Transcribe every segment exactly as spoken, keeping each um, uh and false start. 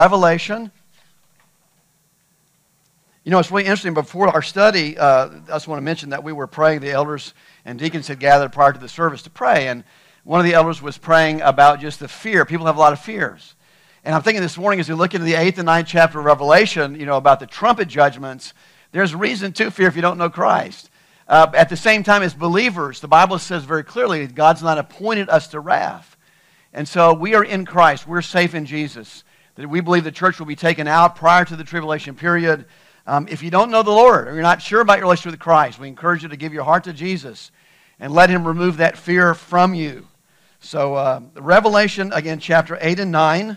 Revelation. You know, it's really interesting. Before our study, uh, I just want to mention that we were praying. The elders and deacons had gathered prior to the service to pray, and one of the elders was praying about just the fear. People have a lot of fears. And I'm thinking this morning, as we look into the eighth and ninth chapter of Revelation, you know, about the trumpet judgments, there's reason to fear if you don't know Christ. Uh, at the same time, as believers, the Bible says very clearly that God's not appointed us to wrath. And so we are in Christ. We're safe in Jesus. That we believe the church will be taken out prior to the tribulation period. Um, if you don't know the Lord, or you're not sure about your relationship with Christ, we encourage you to give your heart to Jesus and let Him remove that fear from you. So, uh, Revelation, again, chapter eight and nine.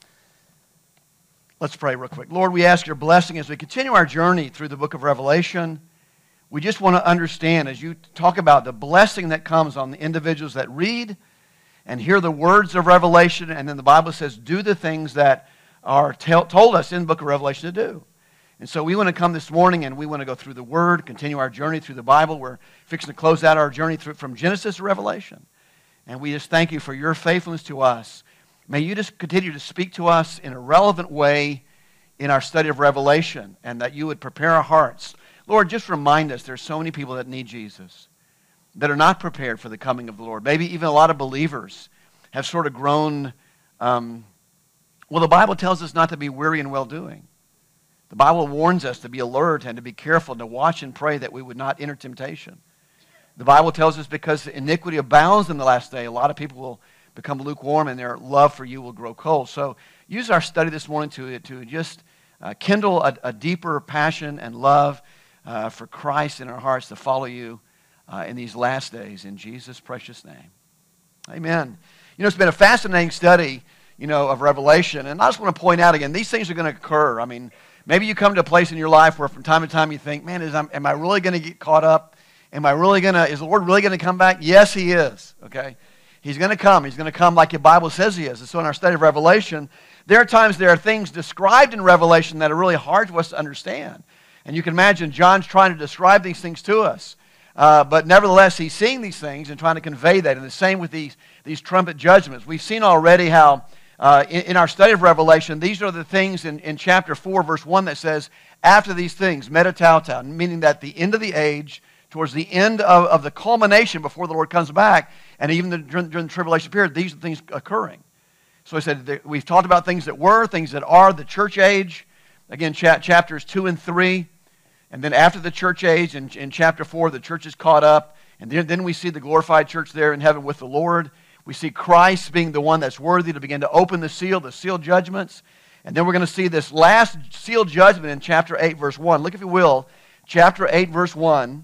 Let's pray real quick. Lord, we ask your blessing as we continue our journey through the book of Revelation. We just want to understand, as you talk about the blessing that comes on the individuals that read and hear the words of Revelation, and then the Bible says, do the things that are tell, told us in the book of Revelation to do. And so we want to come this morning and we want to go through the Word, continue our journey through the Bible. We're fixing to close out our journey through, from Genesis to Revelation. And we just thank you for your faithfulness to us. May you just continue to speak to us in a relevant way in our study of Revelation, and that you would prepare our hearts. Lord, just remind us there's so many people that need Jesus, that are not prepared for the coming of the Lord. Maybe even a lot of believers have sort of grown, um, well, the Bible tells us not to be weary in well-doing. The Bible warns us to be alert and to be careful and to watch and pray that we would not enter temptation. The Bible tells us because iniquity abounds in the last day, a lot of people will become lukewarm and their love for you will grow cold. So use our study this morning to, to just uh, kindle a, a deeper passion and love uh, for Christ in our hearts to follow you uh, in these last days. In Jesus' precious name. Amen. You know, it's been a fascinating study, you know, of Revelation. And I just want to point out again, these things are going to occur. I mean, maybe you come to a place in your life where from time to time you think, man, is, am I really going to get caught up? Am I really going to, is the Lord really going to come back? Yes, He is, okay? He's going to come. He's going to come like the Bible says He is. And so in our study of Revelation, there are times there are things described in Revelation that are really hard for us to understand. And you can imagine John's trying to describe these things to us. Uh, but nevertheless, he's seeing these things and trying to convey that. And the same with these, these trumpet judgments. We've seen already how uh, in, in our study of Revelation, these are the things in, in chapter four, verse one that says, after these things, metatauta, meaning that the end of the age, towards the end of, of the culmination before the Lord comes back, and even the, during, during the tribulation period, these are things occurring. So he said, that we've talked about things that were, things that are, the church age, again, cha- chapters two and three, and then after the church age, in, in chapter four, the church is caught up, and then, then we see the glorified church there in heaven with the Lord. We see Christ being the one that's worthy to begin to open the seal, the seal judgments, and then we're going to see this last seal judgment in chapter eight, verse one. Look, if you will, chapter eight, verse one.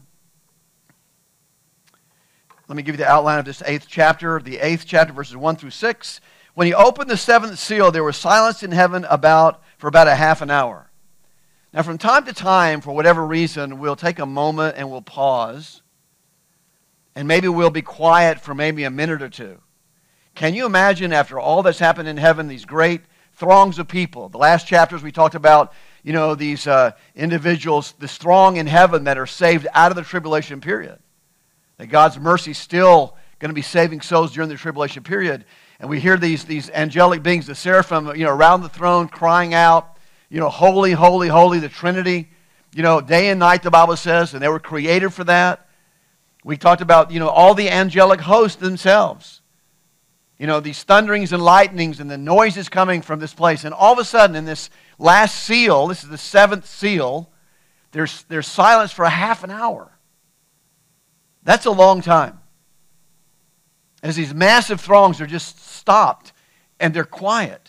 Let me give you the outline of this eighth chapter, the eighth chapter, verses one through six. When he opened the seventh seal, there was silence in heaven about for about a half an hour. Now, from time to time, for whatever reason, we'll take a moment and we'll pause, and maybe we'll be quiet for maybe a minute or two. Can you imagine, after all that's happened in heaven, these great throngs of people? The last chapters we talked about, you know, these uh, individuals, this throng in heaven that are saved out of the tribulation period. That God's mercy is still going to be saving souls during the tribulation period. And we hear these, these angelic beings, the seraphim, you know, around the throne crying out, you know, holy, holy, holy, the Trinity. You know, day and night, the Bible says, and they were created for that. We talked about, you know, all the angelic hosts themselves. You know, these thunderings and lightnings and the noises coming from this place. And all of a sudden, in this last seal, this is the seventh seal, there's, there's silence for a half an hour. That's a long time. As these massive throngs are just stopped and they're quiet.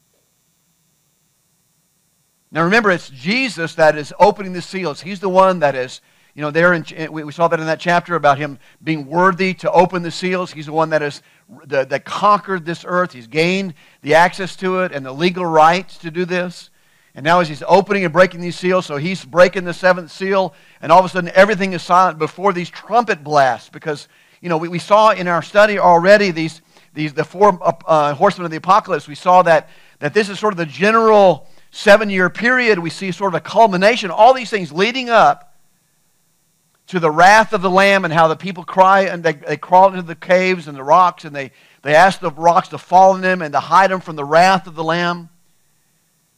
Now remember, it's Jesus that is opening the seals. He's the one that is, you know, there in, we saw that in that chapter about him being worthy to open the seals. He's the one that is the, that conquered this earth. He's gained the access to it and the legal rights to do this. And now as he's opening and breaking these seals, so he's breaking the seventh seal, and all of a sudden everything is silent before these trumpet blasts. Because, you know, we, we saw in our study already these, these the four uh, horsemen of the apocalypse. We saw that, that this is sort of the general seven-year period. We see sort of a culmination, all these things leading up to the wrath of the Lamb and how the people cry and they, they crawl into the caves and the rocks and they, they ask the rocks to fall on them and to hide them from the wrath of the Lamb.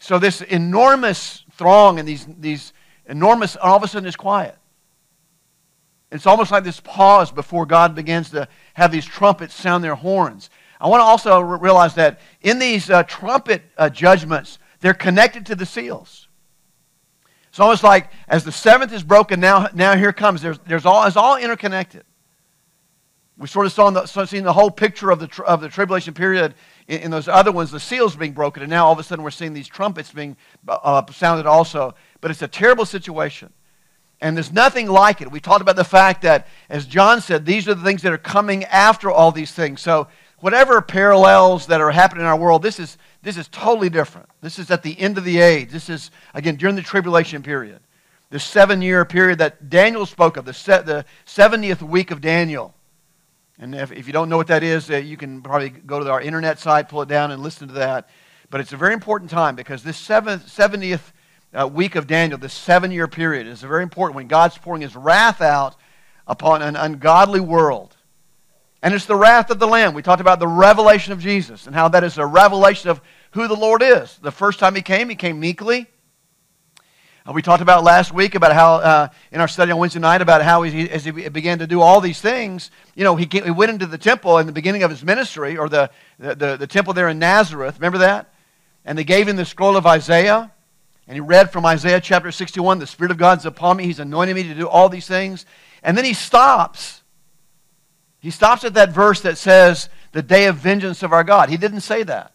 So this enormous throng and these, these enormous, all of a sudden it's quiet. It's almost like this pause before God begins to have these trumpets sound their horns. I want to also realize that in these uh, trumpet uh, judgments, they're connected to the seals. It's almost like as the seventh is broken, now, now here comes. There's, there's all, it's all interconnected. We sort of saw in the, so seen the whole picture of the, of the tribulation period in, in those other ones, the seals being broken, and now all of a sudden we're seeing these trumpets being uh, sounded also. But it's a terrible situation. And there's nothing like it. We talked about the fact that, as John said, these are the things that are coming after all these things. So whatever parallels that are happening in our world, this is, this is totally different. This is at the end of the age. This is, again, during the tribulation period. The seven-year period that Daniel spoke of, the, se- the seventieth week of Daniel. And if, if you don't know what that is, uh, you can probably go to our internet site, pull it down, and listen to that. But it's a very important time because this seventh, seventieth uh, week of Daniel, this seven-year period, is very important when God's pouring His wrath out upon an ungodly world. And it's the wrath of the Lamb. We talked about the revelation of Jesus and how that is a revelation of who the Lord is. The first time He came, He came meekly. Uh, we talked about last week about how, uh, in our study on Wednesday night, about how he, as He began to do all these things, you know, he, came, he went into the temple in the beginning of His ministry, or the, the, the, the temple there in Nazareth. Remember that? And they gave Him the scroll of Isaiah. And He read from Isaiah chapter sixty-one, the Spirit of God is upon me. He's anointed me to do all these things. And then He stops. He stops at that verse that says, the day of vengeance of our God. He didn't say that.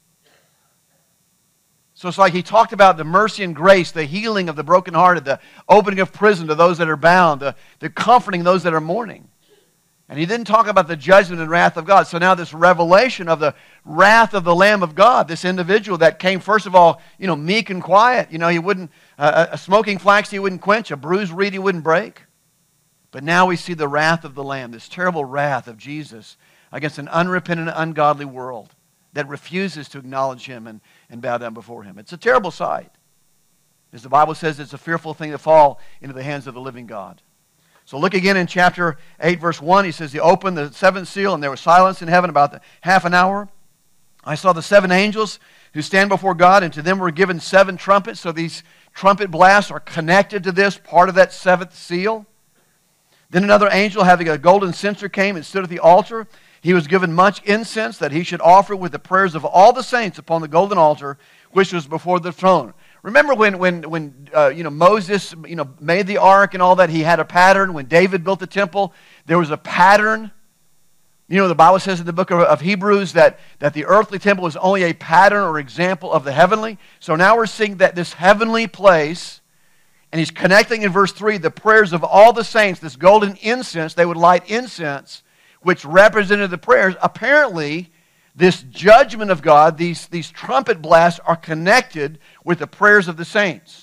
So it's like He talked about the mercy and grace, the healing of the brokenhearted, the opening of prison to those that are bound, the, the comforting those that are mourning. And He didn't talk about the judgment and wrath of God. So now this revelation of the wrath of the Lamb of God, this individual that came, first of all, you know, meek and quiet. You know, He wouldn't, uh, a smoking flax He wouldn't quench, a bruised reed He wouldn't break. But now we see the wrath of the Lamb, this terrible wrath of Jesus against an unrepentant, ungodly world that refuses to acknowledge Him and, and bow down before Him. It's a terrible sight. As the Bible says, it's a fearful thing to fall into the hands of the living God. So look again in chapter eight, verse one. He says, He opened the seventh seal, and there was silence in heaven about the, half an hour. I saw the seven angels who stand before God, and to them were given seven trumpets. So these trumpet blasts are connected to this, part of that seventh seal. Then another angel, having a golden censer, came and stood at the altar. He was given much incense that he should offer with the prayers of all the saints upon the golden altar, which was before the throne. Remember when, when, when uh, you know, Moses you know, made the ark and all that, he had a pattern. When David built the temple, there was a pattern. You know, the Bible says in the book of, of Hebrews that, that the earthly temple is only a pattern or example of the heavenly. So now we're seeing that this heavenly place, and He's connecting in verse three, the prayers of all the saints, this golden incense, they would light incense, which represented the prayers. Apparently, this judgment of God, these, these trumpet blasts are connected with the prayers of the saints.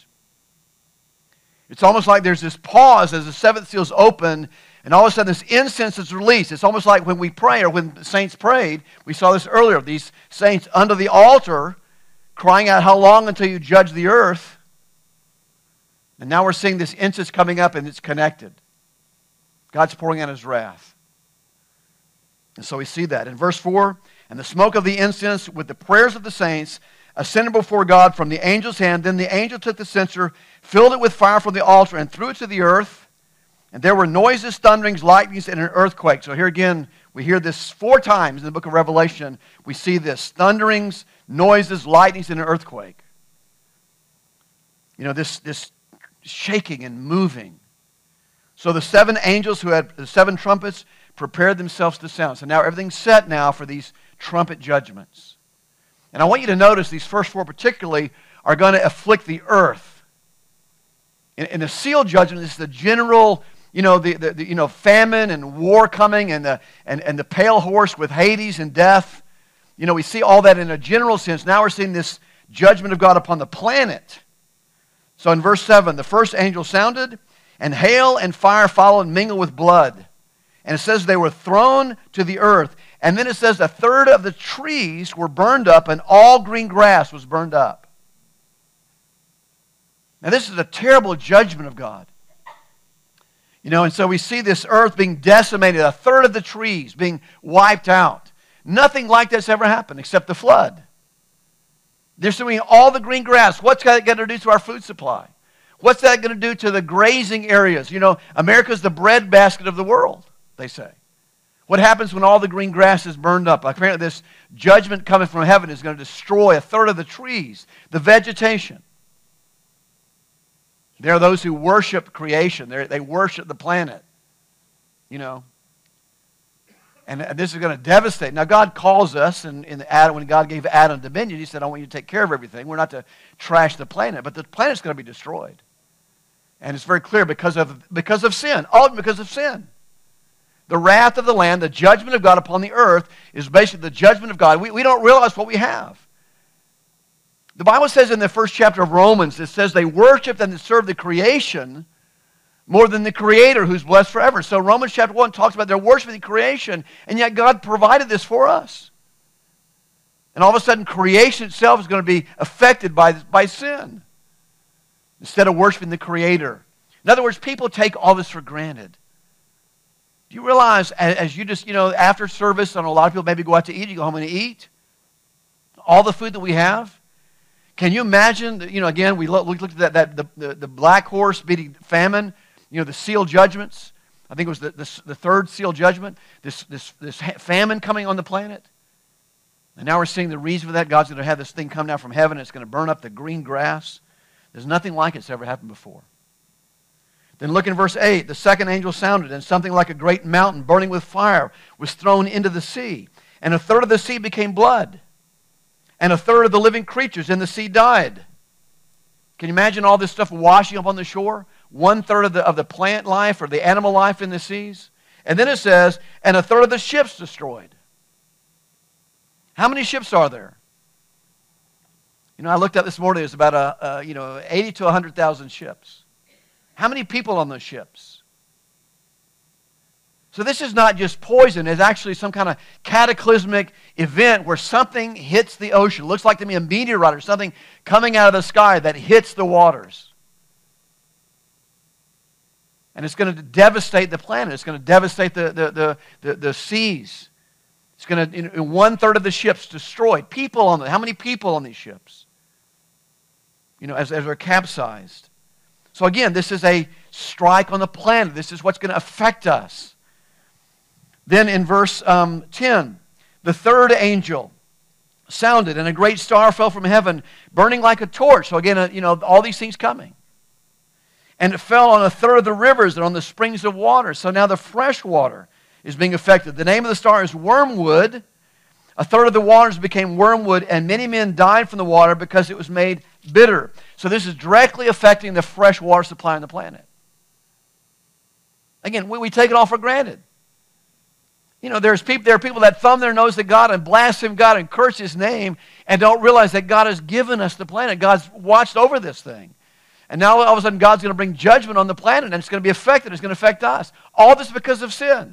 It's almost like there's this pause as the seventh seal is open, and all of a sudden this incense is released. It's almost like when we pray, or when the saints prayed, we saw this earlier, these saints under the altar crying out, how long until you judge the earth? And now we're seeing this incense coming up, and it's connected. God's pouring out His wrath. And so we see that. In verse four, and the smoke of the incense with the prayers of the saints ascended before God from the angel's hand. Then the angel took the censer, filled it with fire from the altar, and threw it to the earth. And there were noises, thunderings, lightnings, and an earthquake. So here again, we hear this four times in the book of Revelation. We see this, thunderings, noises, lightnings, and an earthquake. You know, this, this shaking and moving. So the seven angels who had the seven trumpets prepared themselves to sound. So now everything's set now for these trumpet judgments. And I want you to notice these first four particularly are going to afflict the earth. In, in the seal judgment, this is the general, you know, the, the, the you know famine and war coming, and the and, and the pale horse with Hades and death. You know, we see all that in a general sense. Now we're seeing this judgment of God upon the planet. So in verse seven, the first angel sounded, and hail and fire followed and mingled with blood. And it says they were thrown to the earth. And then it says a third of the trees were burned up, and all green grass was burned up. Now this is a terrible judgment of God. You know, and so we see this earth being decimated, a third of the trees being wiped out. Nothing like this ever happened except the flood. Destroying all the green grass. What's that going to do to our food supply? What's that going to do to the grazing areas? You know, America's the breadbasket of the world, they say. What happens when all the green grass is burned up? Apparently this judgment coming from heaven is going to destroy a third of the trees, the vegetation. There are those who worship creation. They're, they worship the planet, you know. And this is going to devastate. Now, God calls us, and in Adam, when God gave Adam dominion, he said, I want you to take care of everything. We're not to trash the planet, but the planet's going to be destroyed. And it's very clear because of, because of sin, all because of sin. The wrath of the Lamb, the judgment of God upon the earth, is basically the judgment of God. We, we don't realize what we have. The Bible says in the first chapter of Romans, it says they worshiped and served the creation more than the Creator who's blessed forever. So Romans chapter one talks about their worshiping the creation, and yet God provided this for us. And all of a sudden, creation itself is going to be affected by, by sin instead of worshiping the Creator. In other words, people take all this for granted. Do you realize, as you just, you know, after service, and a lot of people maybe go out to eat, you go home and eat, all the food that we have? Can you imagine, you know, again, we looked at that, that the, the, the black horse beating famine, you know, the seal judgments. I think it was the, the, the third seal judgment, this, this, this famine coming on the planet. And now we're seeing the reason for that. God's going to have this thing come down from heaven. It's going to burn up the green grass. There's nothing like it's ever happened before. Then look in verse eight. The second angel sounded, and something like a great mountain burning with fire was thrown into the sea. And a third of the sea became blood. And a third of the living creatures in the sea died. Can you imagine all this stuff washing up on the shore? One third of the, of the plant life or the animal life in the seas. And then it says, and a third of the ships destroyed. How many ships are there? You know, I looked up this morning, there's about a, a you know, eighty to one hundred thousand ships. How many people on those ships? So this is not just poison. It's actually some kind of cataclysmic event where something hits the ocean. It looks like to me a meteorite or something coming out of the sky that hits the waters. And it's going to devastate the planet. It's going to devastate the, the, the, the, the seas. It's going to, in one third of the ships destroyed. People on the, how many people on these ships? You know, as, as they're capsized. So again, this is a strike on the planet. This is what's going to affect us. Then in verse um, ten, the third angel sounded, and a great star fell from heaven, burning like a torch. So again, uh, you know, all these things coming. And it fell on a third of the rivers and on the springs of water. So now the fresh water is being affected. The name of the star is wormwood. A third of the waters became wormwood, and many men died from the water because it was made bitter. So this is directly affecting the fresh water supply on the planet. Again, we, we take it all for granted. You know, there's people, there are people that thumb their nose at God and blaspheme God and curse His name and don't realize that God has given us the planet. God's watched over this thing. And now all of a sudden God's going to bring judgment on the planet and it's going to be affected. It's going to affect us. All this because of sin.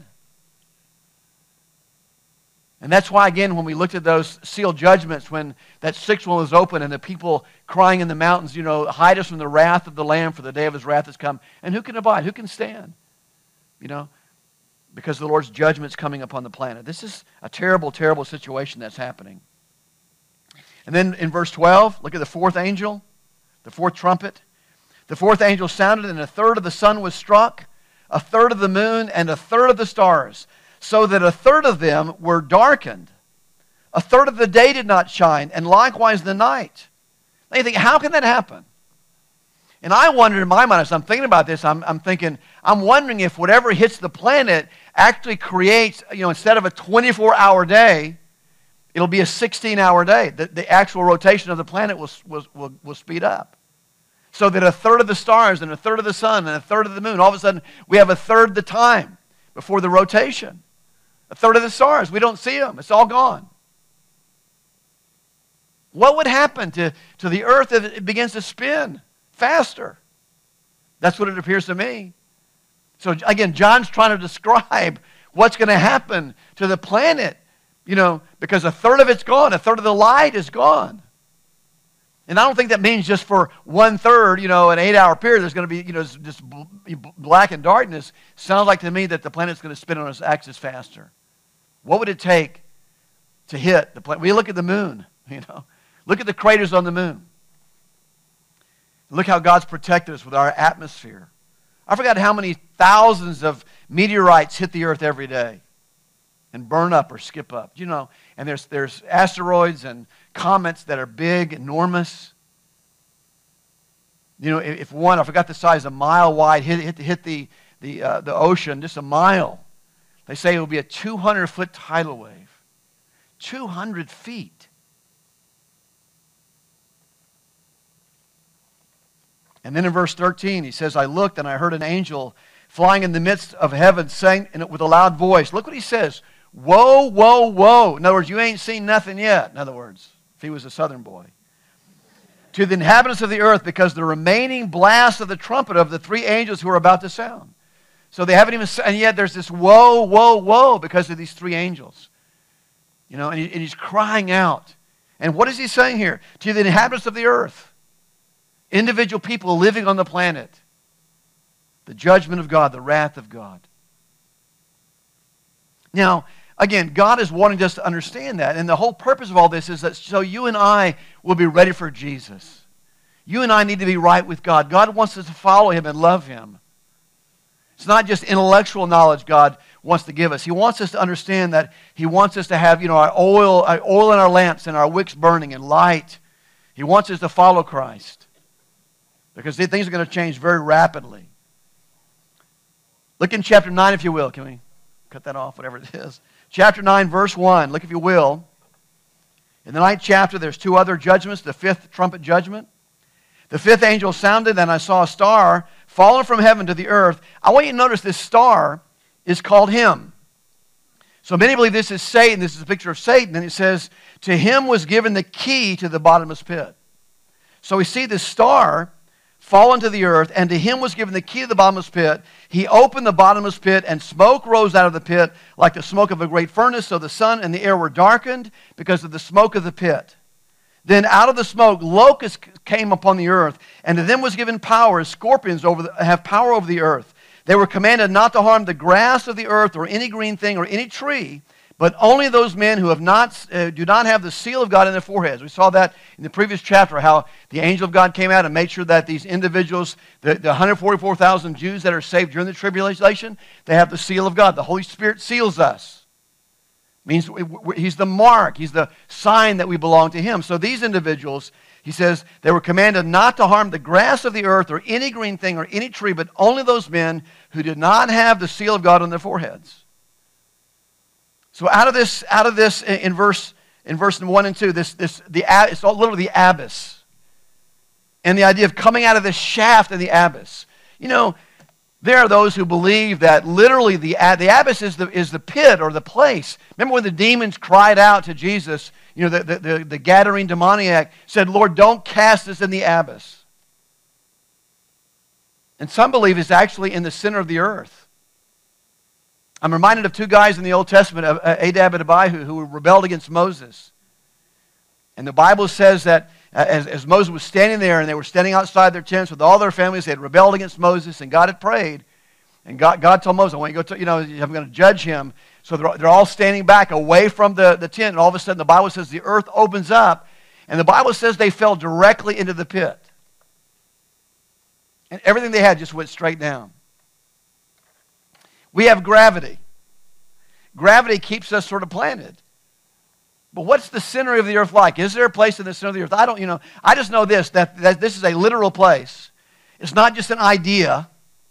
And that's why, again, when we looked at those sealed judgments, when that sixth one was open and the people crying in the mountains, you know, hide us from the wrath of the Lamb, for the day of His wrath has come. And who can abide? Who can stand? You know, because the Lord's judgment's coming upon the planet. This is a terrible, terrible situation that's happening. And then in verse twelve, look at the fourth angel, the fourth trumpet. The fourth angel sounded, and a third of the sun was struck, a third of the moon, and a third of the stars, so that a third of them were darkened. A third of the day did not shine, and likewise the night. Now you think, how can that happen? And I wondered in my mind, as I'm thinking about this, I'm, I'm thinking, I'm wondering if whatever hits the planet actually creates, you know, instead of a twenty-four hour day, it'll be a sixteen hour day. The, the actual rotation of the planet will, will, will, will speed up. So that a third of the stars and a third of the sun and a third of the moon, all of a sudden we have a third the time before the rotation. A third of the stars, we don't see them. It's all gone. What would happen to, to the earth if it begins to spin faster? That's what it appears to me. So again, John's trying to describe what's going to happen to the planet, you know, because a third of it's gone. A third of the light is gone. And I don't think that means just for one third, you know, an eight hour period, there's going to be, you know, just black and darkness. Sounds like to me that the planet's going to spin on its axis faster. What would it take to hit the planet? We look at the moon, you know. Look at the craters on the moon. Look how God's protected us with our atmosphere. I forgot how many thousands of meteorites hit the earth every day and burn up or skip up. You know, and there's, there's asteroids and comets that are big, enormous. You know, if one, I forgot the size, a mile wide, hit, hit, hit the, the, uh, the ocean, just a mile, they say it will be a two hundred foot tidal wave. two hundred feet. And then in verse thirteen, he says, I looked and I heard an angel flying in the midst of heaven saying with a loud voice. Look what he says. Whoa, whoa, whoa. In other words, you ain't seen nothing yet. In other words, if he was a southern boy. To the inhabitants of the earth, because the remaining blast of the trumpet of the three angels who are about to sound. So they haven't even, and yet there's this whoa, whoa, whoa because of these three angels. You know, and, he, and he's crying out. And what is he saying here? To the inhabitants of the earth, individual people living on the planet, the judgment of God, the wrath of God. Now, again, God is wanting us to understand that. And the whole purpose of all this is that so you and I will be ready for Jesus. You and I need to be right with God. God wants us to follow Him and love Him. It's not just intellectual knowledge God wants to give us. He wants us to understand that He wants us to have, you know, our oil, our oil in our lamps and our wicks burning and light. He wants us to follow Christ. Because things are going to change very rapidly. Look in chapter nine, if you will. Can we cut that off, whatever it is? Chapter nine, verse one. Look, if you will. In the ninth chapter, there's two other judgments. The fifth trumpet judgment. The fifth angel sounded, and I saw a star fallen from heaven to the earth. I want you to notice this star is called Him. So many believe this is Satan. This is a picture of Satan. And it says, to him was given the key to the bottomless pit. So we see this star fallen to the earth, and to him was given the key to the bottomless pit. He opened the bottomless pit, and smoke rose out of the pit like the smoke of a great furnace. So the sun and the air were darkened because of the smoke of the pit. Then out of the smoke, locusts came upon the earth, and to them was given power, as scorpions over the, have power over the earth. They were commanded not to harm the grass of the earth or any green thing or any tree, but only those men who have not, uh, do not have the seal of God in their foreheads. We saw that in the previous chapter, how the angel of God came out and made sure that these individuals, the, the one hundred forty-four thousand Jews that are saved during the tribulation, they have the seal of God. The Holy Spirit seals us. Means He's the mark. He's the sign that we belong to Him. So these individuals, he says, they were commanded not to harm the grass of the earth or any green thing or any tree, but only those men who did not have the seal of God on their foreheads. So out of this, out of this, in verse in verse one and two, this this the it's all literally the abyss, and the idea of coming out of this shaft in the abyss. You know, there are those who believe that literally the the abyss is the is the pit or the place. Remember when the demons cried out to Jesus? You know, the the the, the Gadarene demoniac said, "Lord, don't cast us in the abyss." And some believe it's actually in the center of the earth. I'm reminded of two guys in the Old Testament, Adab and Abihu, who rebelled against Moses. And the Bible says that as, as Moses was standing there, and they were standing outside their tents with all their families, they had rebelled against Moses, and God had prayed. And God, God told Moses, I want you to go to, you know, I'm going to judge him. So they're, they're all standing back away from the, the tent, and all of a sudden the Bible says the earth opens up, and the Bible says they fell directly into the pit. And everything they had just went straight down. We have gravity. Gravity keeps us sort of planted. But what's the center of the earth like? Is there a place in the center of the earth? I don't, you know, I just know this, that, that this is a literal place. It's not just an idea.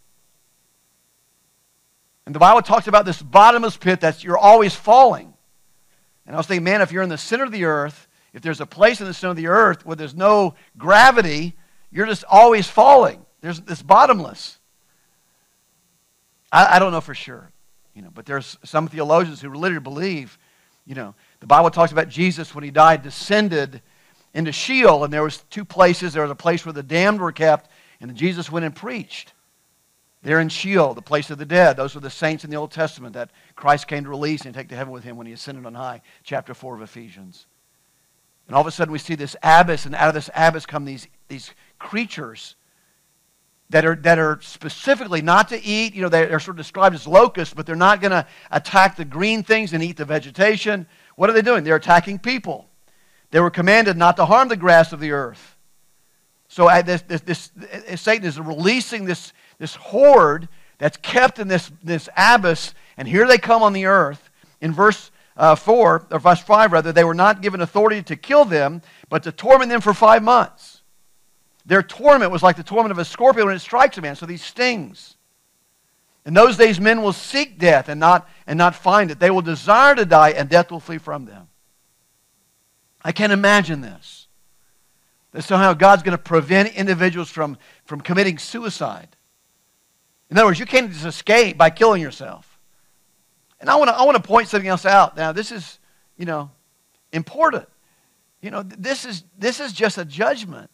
And the Bible talks about this bottomless pit that you're always falling. And I was thinking, man, if you're in the center of the earth, if there's a place in the center of the earth where there's no gravity, you're just always falling. There's this bottomless. I, I don't know for sure, you know, but there's some theologians who literally believe, you know, the Bible talks about Jesus when He died descended into Sheol, and there was two places. There was a place where the damned were kept, and then Jesus went and preached. They're in Sheol, the place of the dead. Those were the saints in the Old Testament that Christ came to release and take to heaven with Him when He ascended on high, chapter four of Ephesians. And all of a sudden we see this abyss, and out of this abyss come these, these creatures that are, that are specifically not to eat. You know, they're sort of described as locusts, but they're not going to attack the green things and eat the vegetation. What are they doing? They're attacking people. They were commanded not to harm the grass of the earth. So uh, this, this, this, uh, Satan is releasing this, this horde that's kept in this, this abyss, and here they come on the earth. In verse uh, four, or verse five rather, they were not given authority to kill them, but to torment them for five months. Their torment was like the torment of a scorpion when it strikes a man, so these stings. In those days, men will seek death and not, and not find it. They will desire to die, and death will flee from them. I can't imagine this. That somehow God's going to prevent individuals from, from committing suicide. In other words, you can't just escape by killing yourself. And I want to I want to point something else out. Now, this is, you know, important. You know, this is this is just a judgment.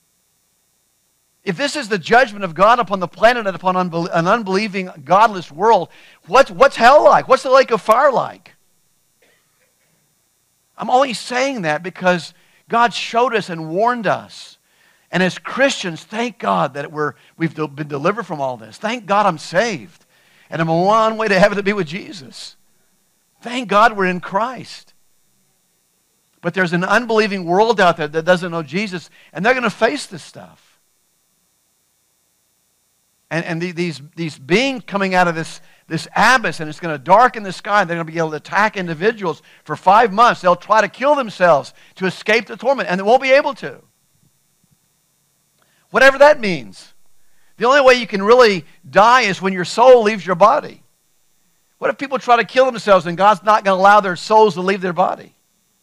If this is the judgment of God upon the planet and upon unbel- an unbelieving, godless world, what's, what's hell like? What's the lake of fire like? I'm only saying that because God showed us and warned us. And as Christians, thank God that we're, we've been delivered from all this. Thank God I'm saved. And I'm on one way to heaven to be with Jesus. Thank God we're in Christ. But there's an unbelieving world out there that doesn't know Jesus, and they're going to face this stuff. And, and the, these, these beings coming out of this, this abyss, and it's going to darken the sky, and they're going to be able to attack individuals for five months. They'll try to kill themselves to escape the torment, and they won't be able to. Whatever that means. The only way you can really die is when your soul leaves your body. What if people try to kill themselves and God's not going to allow their souls to leave their body?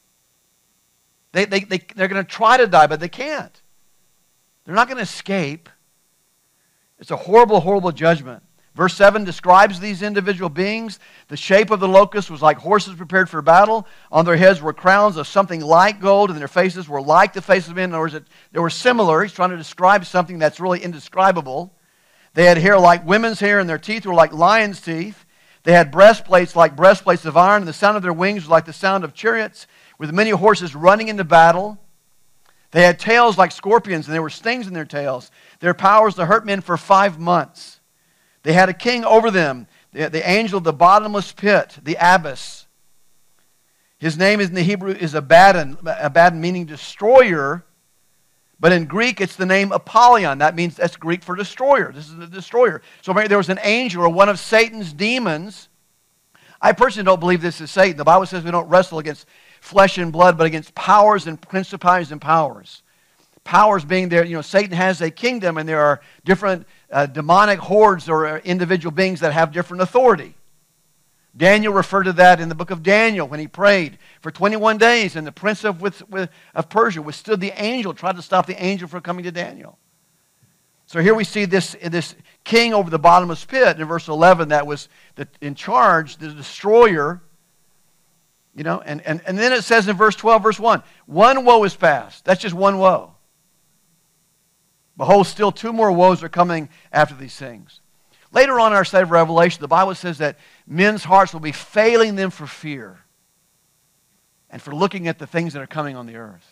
They, they, they, they're going to try to die, but they can't. They're not going to escape. It's a horrible, horrible judgment. Verse seven describes these individual beings. The shape of the locust was like horses prepared for battle. On their heads were crowns of something like gold, and their faces were like the faces of men. In other words, they were similar. He's trying to describe something that's really indescribable. They had hair like women's hair, and their teeth were like lions' teeth. They had breastplates like breastplates of iron, and the sound of their wings was like the sound of chariots, with many horses running into battle. They had tails like scorpions, and there were stings in their tails. Their power was to hurt men for five months. They had a king over them, the, the angel of the bottomless pit, the abyss. His name is in the Hebrew is Abaddon, Abaddon meaning destroyer, but in Greek it's the name Apollyon. That means that's Greek for destroyer. This is the destroyer. So maybe there was an angel or one of Satan's demons. I personally don't believe this is Satan. The Bible says we don't wrestle against flesh and blood, but against powers and principalities and powers. Powers being there, you know, Satan has a kingdom, and there are different uh, demonic hordes or individual beings that have different authority. Daniel referred to that in the book of Daniel when he prayed for twenty-one days, and the prince of, with, with, of Persia withstood the angel, tried to stop the angel from coming to Daniel. So here we see this, this king over the bottomless pit in verse eleven that was the, in charge, the destroyer. You know, and, and, and then it says in verse twelve, verse one, one woe is past. That's just one woe. Behold, still two more woes are coming after these things. Later on in our study of Revelation, the Bible says that men's hearts will be failing them for fear and for looking at the things that are coming on the earth.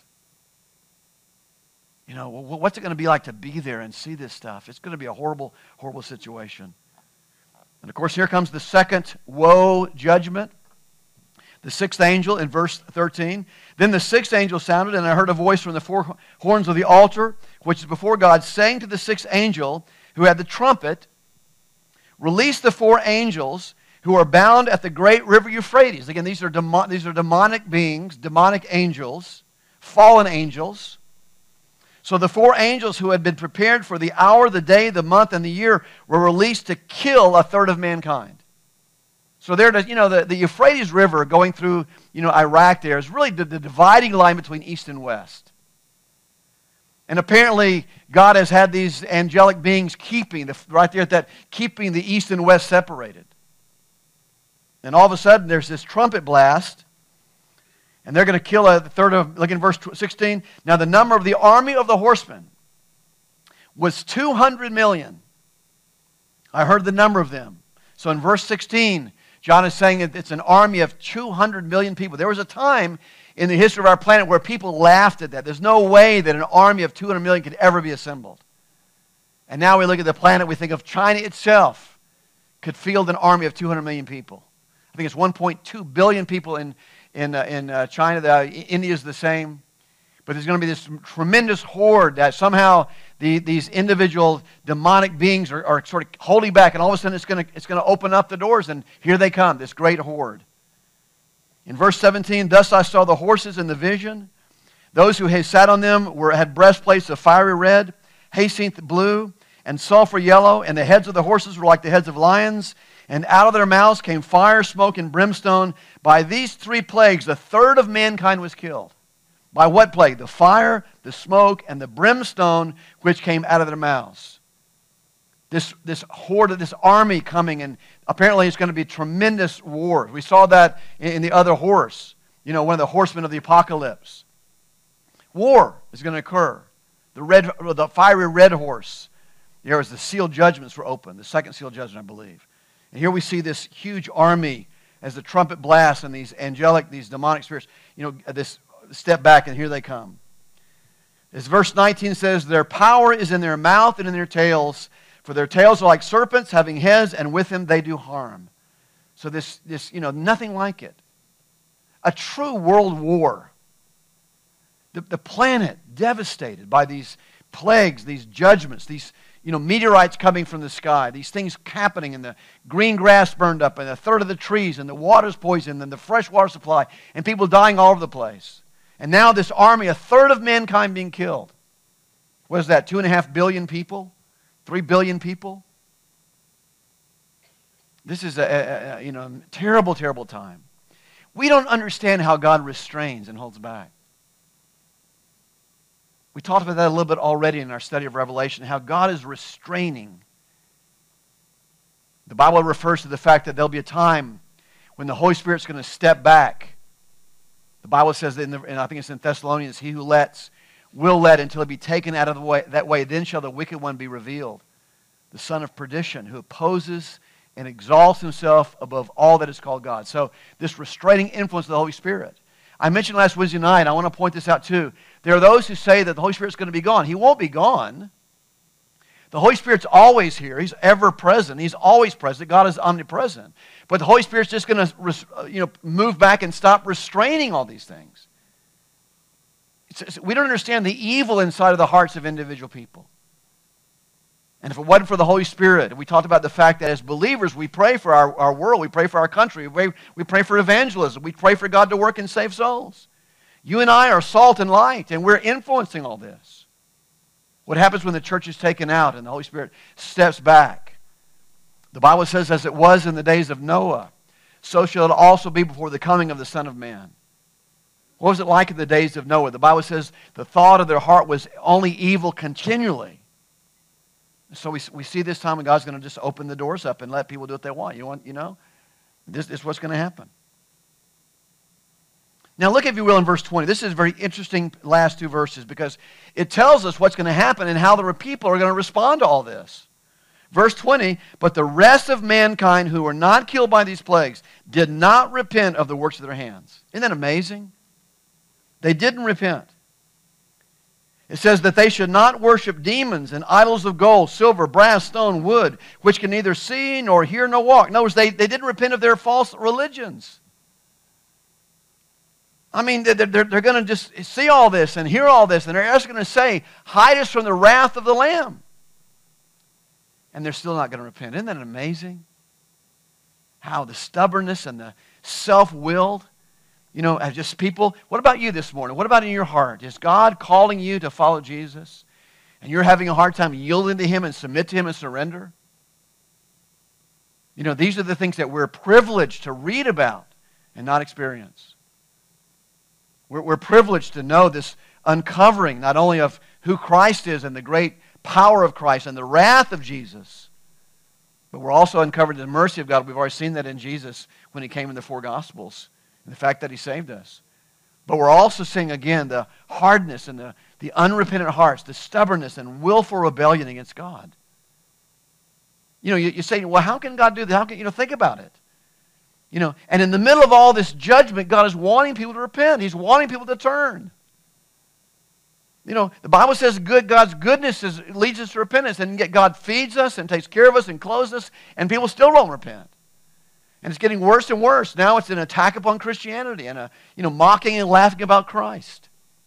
You know, what's it going to be like to be there and see this stuff? It's going to be a horrible, horrible situation. And of course, here comes the second woe judgment. The sixth angel in verse thirteen. Then the sixth angel sounded, and I heard a voice from the four horns of the altar, which is before God, saying to the sixth angel who had the trumpet, release the four angels who are bound at the great river Euphrates. Again, these are, demo- these are demonic beings, demonic angels, fallen angels. So the four angels who had been prepared for the hour, the day, the month, and the year were released to kill a third of mankind. So there, you know, the, the Euphrates River going through, you know, Iraq there is really the, the dividing line between East and West. And apparently, God has had these angelic beings keeping, the, right there at that, keeping the East and West separated. And all of a sudden, there's this trumpet blast, and they're going to kill a third of, look in verse sixteen. Now the number of the army of the horsemen was two hundred million. I heard the number of them. So in verse sixteen, John is saying that it's an army of two hundred million people. There was a time in the history of our planet where people laughed at that. There's no way that an army of two hundred million could ever be assembled. And now we look at the planet, we think of China itself could field an army of two hundred million people. I think it's one point two billion people in, in, uh, in uh, China. The, uh, India is the same. But there's going to be this tremendous horde that somehow the, these individual demonic beings are, are sort of holding back, and all of a sudden it's going to, it's going to open up the doors, and here they come, this great horde. In verse seventeen, thus I saw the horses in the vision. Those who had sat on them were, had breastplates of fiery red, jacinth blue, and sulfur yellow, and the heads of the horses were like the heads of lions, and out of their mouths came fire, smoke, and brimstone. By these three plagues, a third of mankind was killed. By what plague? The fire, the smoke, and the brimstone which came out of their mouths. This, this horde, this army coming, and apparently it's going to be tremendous war. We saw that in, in the other horse, you know, one of the horsemen of the apocalypse. War is going to occur. The red, the fiery red horse. There was the sealed judgments were open, the second sealed judgment, I believe. And here we see this huge army as the trumpet blasts and these angelic, these demonic spirits, you know, this step back, and here they come. As verse nineteen says, their power is in their mouth and in their tails, for their tails are like serpents having heads, and with them they do harm. So this, this, you know, nothing like it. A true world war. The, the planet devastated by these plagues, these judgments, these, you know, meteorites coming from the sky, these things happening, and the green grass burned up, and a third of the trees, and the water's poisoned, and the fresh water supply, and people dying all over the place. And now this army, a third of mankind being killed. What is that, two and a half billion people? Three billion people? This is a, a, a you know, terrible, terrible time. We don't understand how God restrains and holds back. We talked about that a little bit already in our study of Revelation, how God is restraining. The Bible refers to the fact that there'll be a time when the Holy Spirit's going to step back. The Bible says, in the, and I think it's in Thessalonians, he who lets will let until it be taken out of the way. That way, then shall the wicked one be revealed, the son of perdition, who opposes and exalts himself above all that is called God. So this restraining influence of the Holy Spirit. I mentioned last Wednesday night, I want to point this out too. There are those who say that the Holy Spirit's going to be gone. He won't be gone. The Holy Spirit's always here. He's ever present. He's always present. God is omnipresent. But the Holy Spirit's just going to, you know, move back and stop restraining all these things. It's, we don't understand the evil inside of the hearts of individual people. And if it wasn't for the Holy Spirit, we talked about the fact that as believers, we pray for our, our world, we pray for our country, we pray, we pray for evangelism, we pray for God to work and save souls. You and I are salt and light, and we're influencing all this. What happens when the church is taken out and the Holy Spirit steps back? The Bible says, as it was in the days of Noah, so shall it also be before the coming of the Son of Man. What was it like in the days of Noah? The Bible says the thought of their heart was only evil continually. So we, we see this time when God's going to just open the doors up and let people do what they want. You want, you know, this, this is what's going to happen. Now look, if you will, in verse twenty. This is very interesting last two verses because it tells us what's going to happen and how the people are going to respond to all this. Verse twenty, but the rest of mankind who were not killed by these plagues did not repent of the works of their hands. Isn't that amazing? They didn't repent. It says that they should not worship demons and idols of gold, silver, brass, stone, wood, which can neither see nor hear nor walk. In other words, they, they didn't repent of their false religions. I mean, they're, they're, they're going to just see all this and hear all this, and they're just going to say, hide us from the wrath of the Lamb. And they're still not going to repent. Isn't that amazing? How the stubbornness and the self-willed, you know, as just people. What about you this morning? What about in your heart? Is God calling you to follow Jesus? And you're having a hard time yielding to Him and submit to Him and surrender? You know, these are the things that we're privileged to read about and not experience. We're, we're privileged to know this uncovering not only of who Christ is and the great power of Christ and the wrath of Jesus, but we're also uncovered the mercy of God. We've already seen that in Jesus when He came in the four Gospels. And the fact that He saved us. But we're also seeing again the hardness and the, the unrepentant hearts, the stubbornness and willful rebellion against God. You know, you, you say, well, how can God do that? How can, you know, think about it. You know, and in the middle of all this judgment, God is wanting people to repent. He's wanting people to turn. You know, the Bible says good God's goodness is, leads us to repentance, and yet God feeds us and takes care of us and clothes us, and people still don't repent. And it's getting worse and worse. Now it's an attack upon Christianity and a, you know, mocking and laughing about Christ.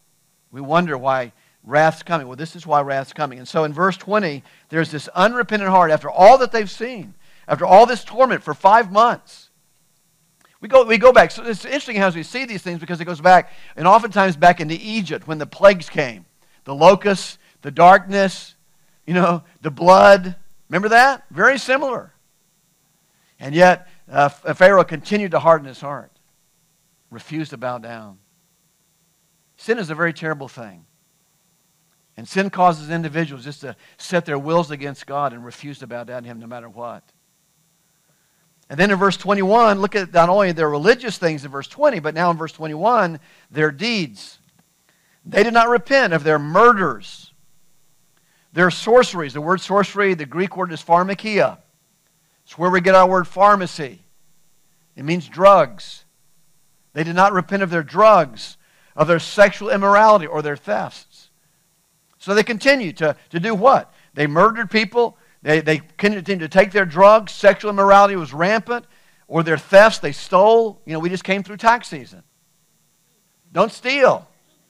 We wonder why wrath's coming. Well, this is why wrath's coming. And so in verse twenty, there's this unrepentant heart after all that they've seen, after all this torment for five months. We go, we go back. So it's interesting how we see these things because it goes back, and oftentimes back into Egypt when the plagues came. The locusts, the darkness, you know, the blood. Remember that? Very similar. And yet, uh, Pharaoh continued to harden his heart, refused to bow down. Sin is a very terrible thing. And sin causes individuals just to set their wills against God and refuse to bow down to Him no matter what. And then in verse twenty-one, look at not only their religious things in verse twenty, but now in verse twenty-one, their deeds. They did not repent of their murders, their sorceries. The word sorcery, the Greek word is pharmakia. It's where we get our word pharmacy. It means drugs. They did not repent of their drugs, of their sexual immorality, or their thefts. So they continued to, to do what? They murdered people. They, they continued to take their drugs. Sexual immorality was rampant. Or their thefts, they stole. You know, we just came through tax season. Don't steal.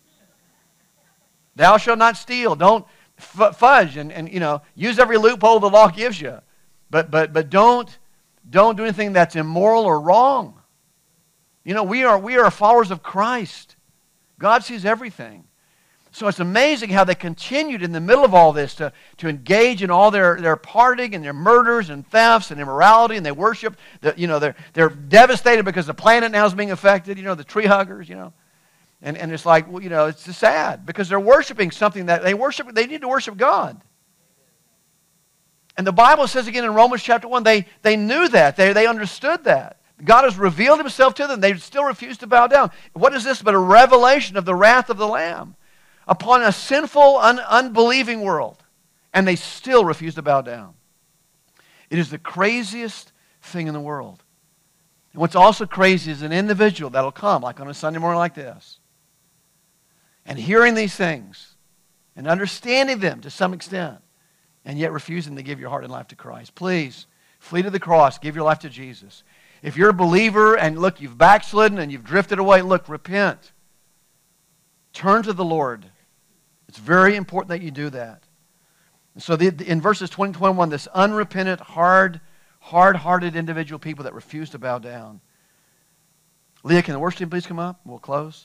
Thou shalt not steal. Don't fudge and, and you know, use every loophole the law gives you. But but but don't don't do anything that's immoral or wrong. You know, we are we are followers of Christ. God sees everything. So it's amazing how they continued in the middle of all this to, to engage in all their, their partying and their murders and thefts and immorality, and they worship. The, you know, they're they're devastated because the planet now is being affected. You know, the tree huggers. You know, and and it's like, well, you know, it's just sad because they're worshiping something that they worship. They need to worship God. And the Bible says again in Romans chapter one, they, they knew that. They, they understood that. God has revealed Himself to them. They still refuse to bow down. What is this but a revelation of the wrath of the Lamb upon a sinful, un- unbelieving world? And they still refuse to bow down. It is the craziest thing in the world. And what's also crazy is an individual that'll come, like on a Sunday morning like this, and hearing these things and understanding them to some extent, and yet refusing to give your heart and life to Christ. Please, flee to the cross. Give your life to Jesus. If you're a believer and look, you've backslidden and you've drifted away, look, repent. Turn to the Lord. It's very important that you do that. And so the, in verses twenty and twenty-one, this unrepentant, hard, hard-hearted individual people that refuse to bow down. Leah, can the worship team please come up? We'll close.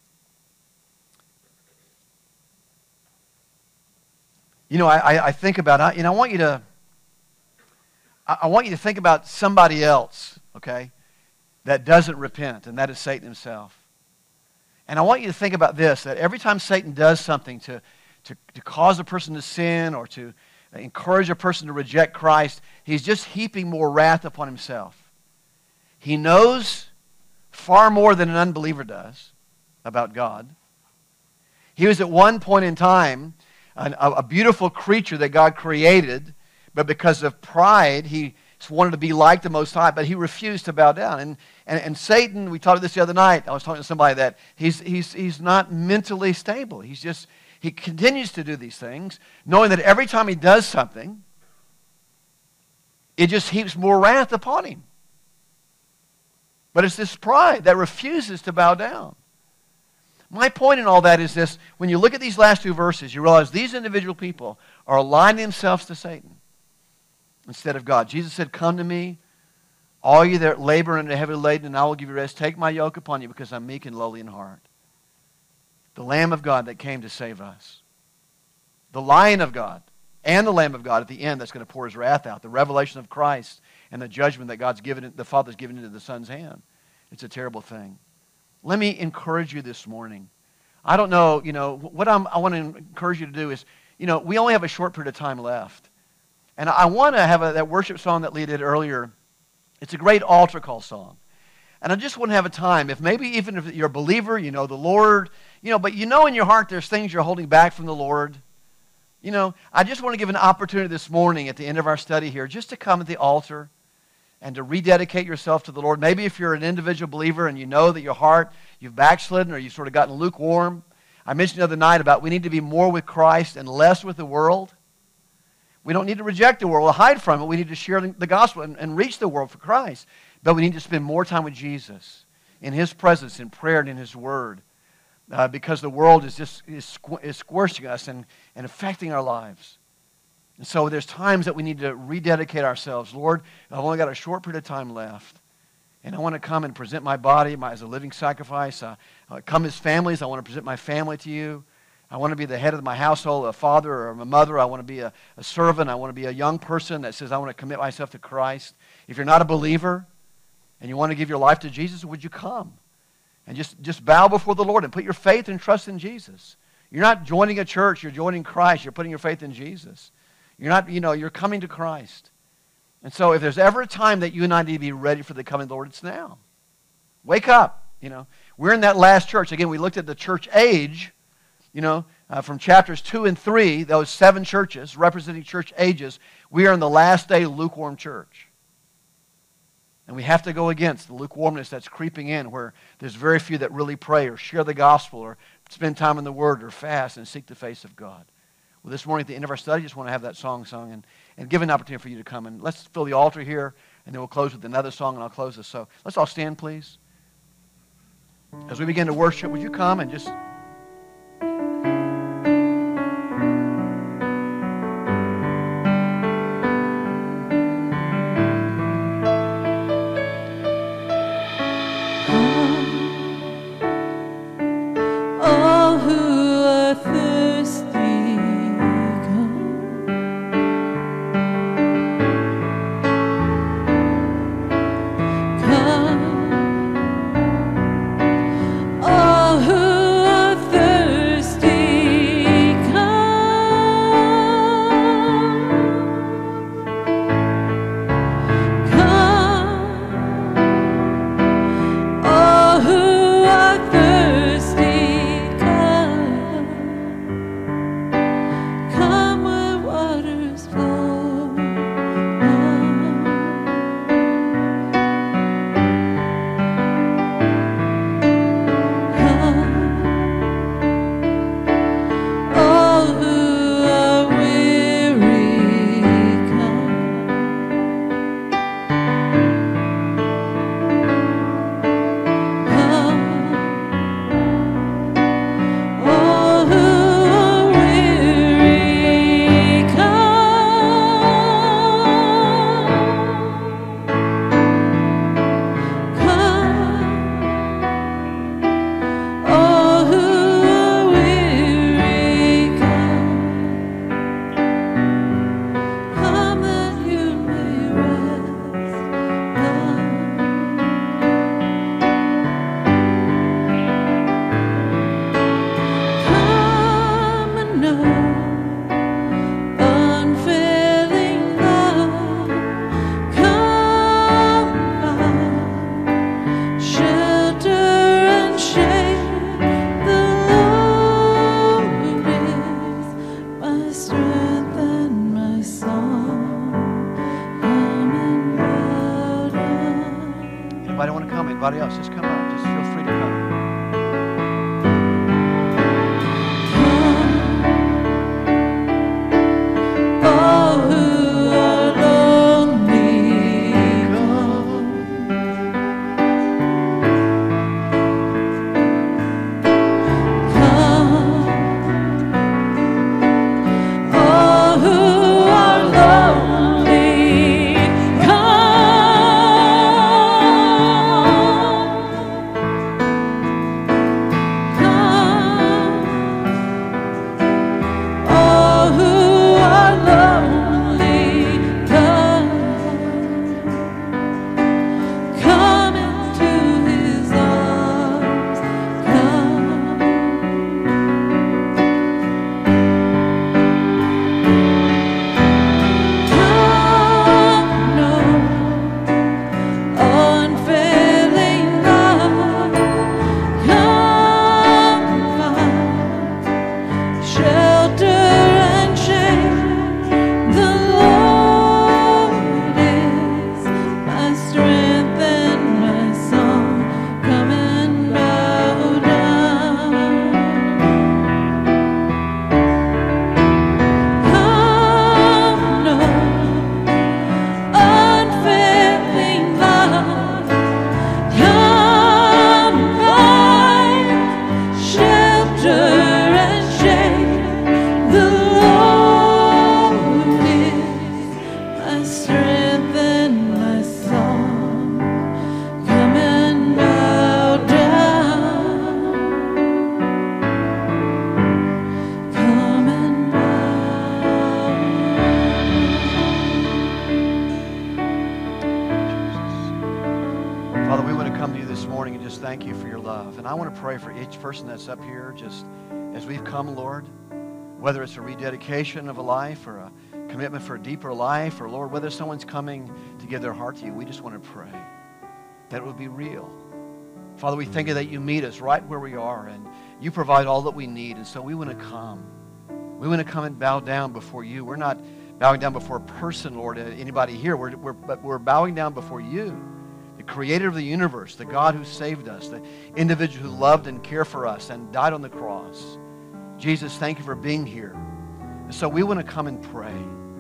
You know, I, I think about, you know, I want you to, I want you to think about somebody else, okay, that doesn't repent, and that is Satan himself. And I want you to think about this, that every time Satan does something to, to, to cause a person to sin or to encourage a person to reject Christ, he's just heaping more wrath upon himself. He knows far more than an unbeliever does about God. He was at one point in time A, a beautiful creature that God created, but because of pride, he wanted to be like the Most High, but he refused to bow down. And, and, and Satan, we talked about this the other night, I was talking to somebody that he's, he's, he's not mentally stable. He's just, he continues to do these things, knowing that every time he does something, it just heaps more wrath upon him. But it's this pride that refuses to bow down. My point in all that is this: when you look at these last two verses, you realize these individual people are aligning themselves to Satan instead of God. Jesus said, "Come to me, all you that labor and are heavily laden, and I will give you rest. Take my yoke upon you, because I'm meek and lowly in heart." The Lamb of God that came to save us. The Lion of God and the Lamb of God at the end that's going to pour His wrath out. The revelation of Christ and the judgment that God's given, the Father's given into the Son's hand. It's a terrible thing. Let me encourage you this morning. I don't know, you know, what I'm, I want to encourage you to do is, you know, we only have a short period of time left. And I want to have a, that worship song that Leah did earlier. It's a great altar call song. And I just want to have a time, if maybe even if you're a believer, you know the Lord, you know, but you know in your heart there's things you're holding back from the Lord. You know, I just want to give an opportunity this morning at the end of our study here just to come at the altar and to rededicate yourself to the Lord. Maybe if you're an individual believer and you know that your heart, you've backslidden or you've sort of gotten lukewarm. I mentioned the other night about we need to be more with Christ and less with the world. We don't need to reject the world or hide from it. We need to share the gospel and, and reach the world for Christ. But we need to spend more time with Jesus, in His presence, in prayer, and in His Word. uh, because the world is just is, squ- is squishing us and, and affecting our lives. And so there's times that we need to rededicate ourselves. Lord, I've only got a short period of time left. And I want to come and present my body my, as a living sacrifice. Uh, uh, come as families. I want to present my family to you. I want to be the head of my household, a father or a mother. I want to be a, a servant. I want to be a young person that says, I want to commit myself to Christ. If you're not a believer and you want to give your life to Jesus, would you come? And just, just bow before the Lord and put your faith and trust in Jesus. You're not joining a church. You're joining Christ. You're putting your faith in Jesus. You're not, you know, you're coming to Christ. And so if there's ever a time that you and I need to be ready for the coming of the Lord, it's now. Wake up. You know, we're in that last church. Again, we looked at the church age, you know, uh, from chapters two and three, those seven churches representing church ages. We are in the last day lukewarm church. And we have to go against the lukewarmness that's creeping in where there's very few that really pray or share the gospel or spend time in the Word or fast and seek the face of God. Well, this morning at the end of our study, I just want to have that song sung and, and give an opportunity for you to come. And let's fill the altar here, and then we'll close with another song, and I'll close this. So let's all stand, please. As we begin to worship, would you come and just... Anybody else, just come out. Just feel free to come. Jesus, thank you for your love. And I want to pray for each person that's up here just as we've come, Lord, whether it's a rededication of a life or a commitment for a deeper life, or, Lord, whether someone's coming to give their heart to you, we just want to pray that it would be real. Father, we thank you that you meet us right where we are, and you provide all that we need, and so we want to come. We want to come and bow down before you. We're not bowing down before a person, Lord, anybody here, we're, we're, but we're bowing down before you, the creator of the universe, the God who saved us, the individual who loved and cared for us and died on the cross. Jesus, thank you for being here. And so we want to come and pray.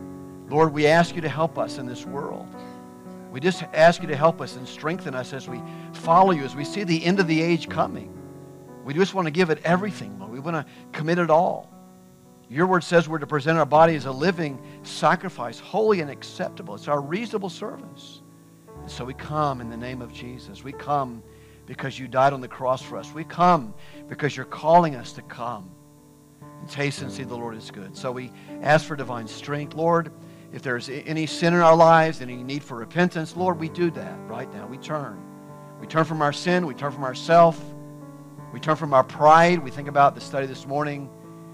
Lord, we ask you to help us in this world. We just ask you to help us and strengthen us as we follow you, as we see the end of the age coming. We just want to give it everything, Lord. We want to commit it all. Your word says we're to present our body as a living sacrifice, holy and acceptable. It's our reasonable service. And so we come in the name of Jesus. We come because you died on the cross for us. We come because you're calling us to come and taste and see the Lord is good. So we ask for divine strength. Lord, if there's any sin in our lives, any need for repentance, Lord, we do that right now. We turn. We turn from our sin. We turn from ourself. We turn from our pride. We think about the study this morning.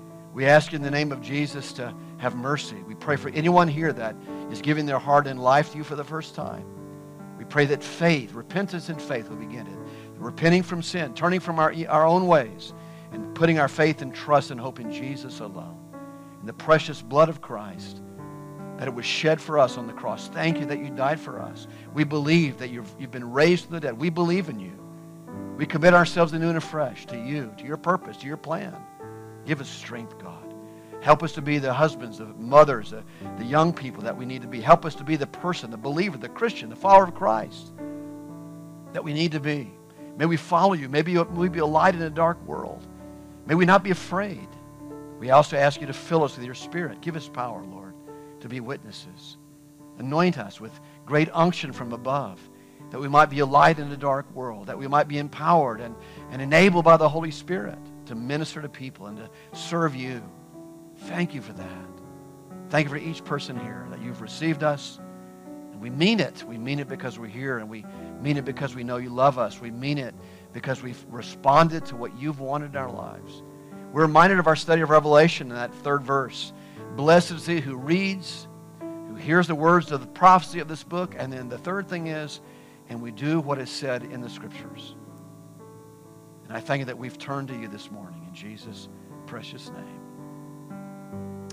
We ask you in the name of Jesus to have mercy. We pray for anyone here that is giving their heart and life to you for the first time. We pray that faith, repentance and faith will begin it. Repenting from sin, turning from our, our own ways, and putting our faith and trust and hope in Jesus alone. In the precious blood of Christ, that it was shed for us on the cross. Thank you that you died for us. We believe that you've, you've been raised from the dead. We believe in you. We commit ourselves anew and afresh to you, to your purpose, to your plan. Give us strength, God. Help us to be the husbands, the mothers, the, the young people that we need to be. Help us to be the person, the believer, the Christian, the follower of Christ that we need to be. May we follow you. Maybe we be a light in a dark world. May we not be afraid. We also ask you to fill us with your Spirit. Give us power, Lord, to be witnesses. Anoint us with great unction from above, that we might be a light in a dark world, that we might be empowered and, and enabled by the Holy Spirit to minister to people and to serve you. Thank you for that. Thank you for each person here, that you've received us. And we mean it. We mean it because we're here, and we mean it because we know you love us. We mean it because we've responded to what you've wanted in our lives. We're reminded of our study of Revelation in that third verse. Blessed is he who reads, who hears the words of the prophecy of this book. And then the third thing is, and we do what is said in the Scriptures. And I thank you that we've turned to you this morning in Jesus' precious name.